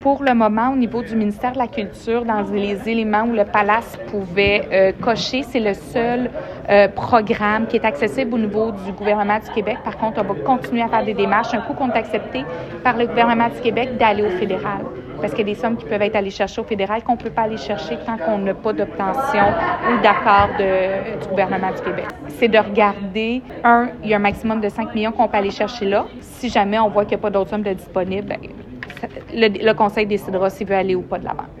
Pour le moment, au niveau du ministère de la Culture, dans les éléments où le Palace pouvait cocher, c'est le seul programme qui est accessible au niveau du gouvernement du Québec. Par contre, on va continuer à faire des démarches, un coup qu'on est accepté par le gouvernement du Québec, d'aller au fédéral. Parce qu'il y a des sommes qui peuvent être allées chercher au fédéral qu'on ne peut pas aller chercher tant qu'on n'a pas d'obtention ou d'accord du gouvernement du Québec. C'est de regarder, il y a un maximum de 5 millions qu'on peut aller chercher là. Si jamais on voit qu'il n'y a pas d'autres sommes de disponibles, le conseil décidera s'il veut aller ou pas de l'avant.